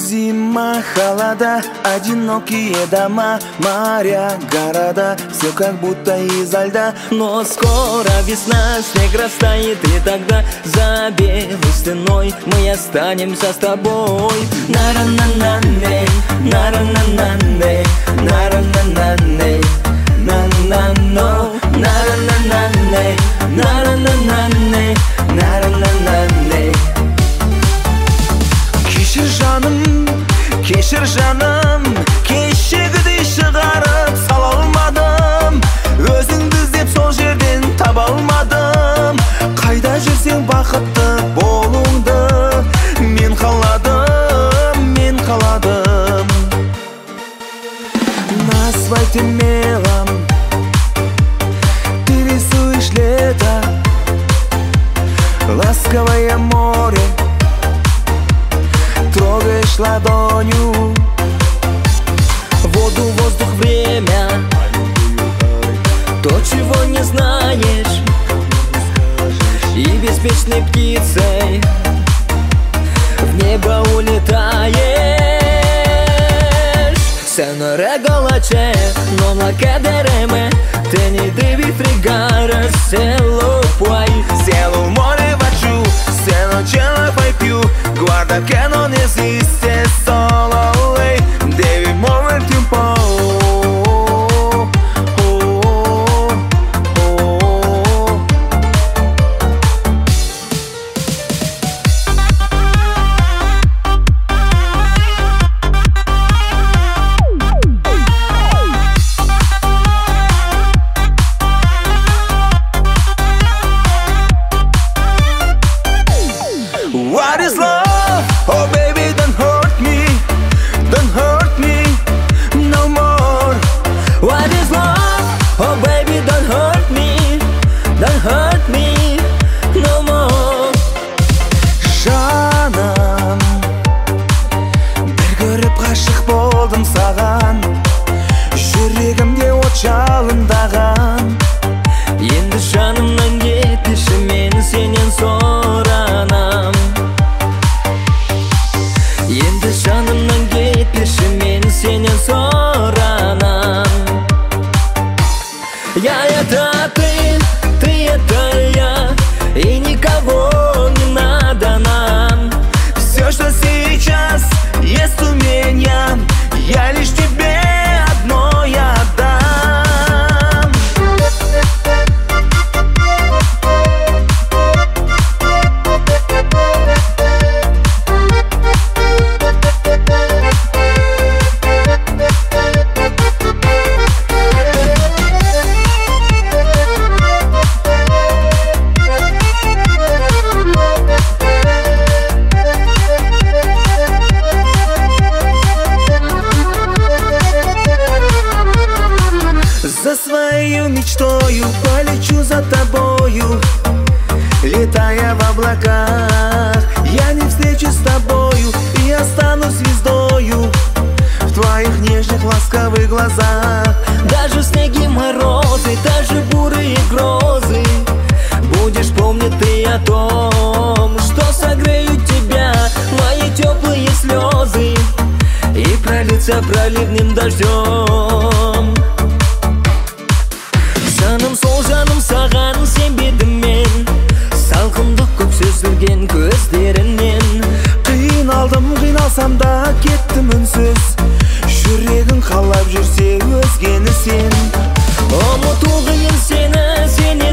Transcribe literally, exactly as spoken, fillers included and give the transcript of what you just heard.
Зима, холода, одинокие дома, моря, города, все как будто изо льда. Но скоро весна, снег растает, и тогда за белой стеной мы останемся с тобой. На-ра-на-на-ней, на-ра-на-на-ней, на-ра-на-на-ней, на-на-но, на-ра-на-на-ней, на-ра-на-на-ней, на-ра-на-на-ней. Кешір жаным, кешір жаным, кешегідей шығарып сала алмадым. Өзіңді іздеп сол жерден таба алмадым. Қайда жүрсең бақытты болуыңды мен қаладым, мен қаладым. На асфальте мелом ты рисуешь лето, ласковое море трогаешь ладонью, воду, воздух, время, то, чего не знаешь, и беспечной птицей в небо улетаешь. Senore golace, non la cadremo, tenete vi fregare se lo puoi. Se lo muore faccio, se non ce la fai più, guarda che non esiste solo lei, devi muoverti un po'. What is love? Oh baby, don't hurt me, don't hurt me no more. What is love? Oh baby, don't hurt me, don't hurt me no more. Жаным, бір көріп ғашық болдым саған, жүрегімде от жалындаған. Енді жанымнан кетші, мен сенен соранам. Енді жанымнан кетпеші, мен сенен соранам. Я это ты, ты это я, и никого не надо нам. Все, что сейчас есть у меня, я лишь тебе одно я отдам. За свою мечтою полечу за тобою, летая в облаках. Я не встречусь с тобою и останусь звездою в твоих нежных ласковых глазах. Даже снеги, морозы, даже бурые грозы, будешь помнить ты о том, что согреют тебя мои теплые слезы и пролиться проливным дождем. Жаным, сол жаным, саған сенбедім мен, салқындық көп сөзілген көздерінен. Қиналдым, қиналсам да кеттім үнсіз, жүрегің қалап жүрсе өзгені сен. Ұмыту қиын сені, сені